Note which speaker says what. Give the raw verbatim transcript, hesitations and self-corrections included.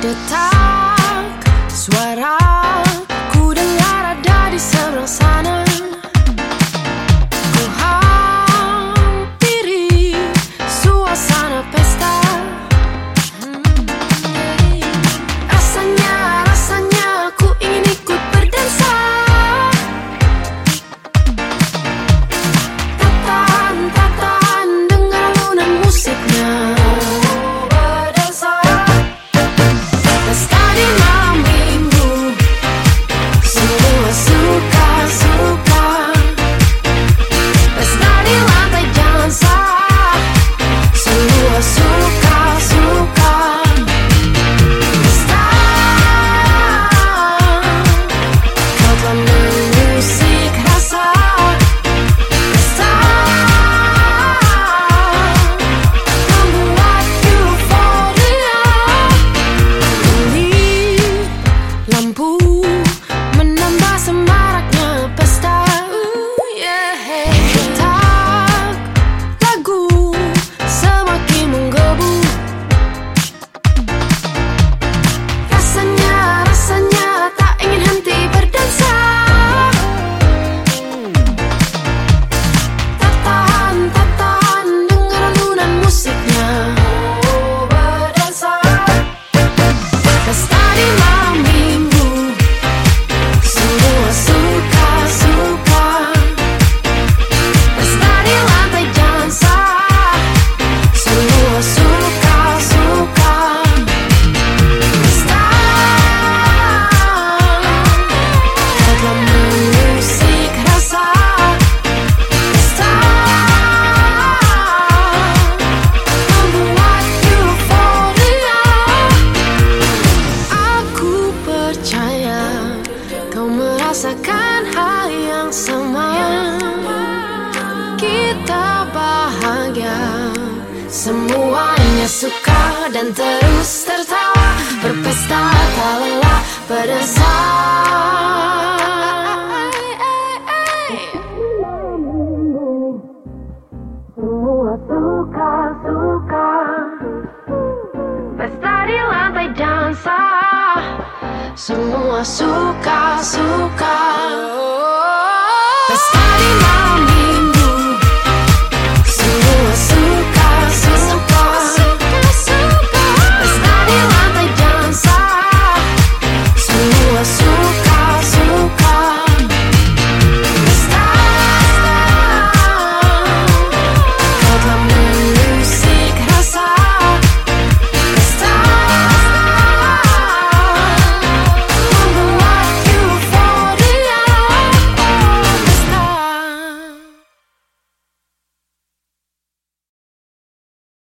Speaker 1: Detak suara ku dengar ada di seberang sana. Ku hampiri suasana pesta. Rasanya, rasanya ku ingin ikut berdansa. Tatan, tatan, dengar alunan musiknya. Rasakan hal yang sama. Kita bahagia, semuanya suka dan terus tertawa, berpesta tak lelah berdansa. Semua suka-suka, pesta di lantai dansa. Semua suka-suka.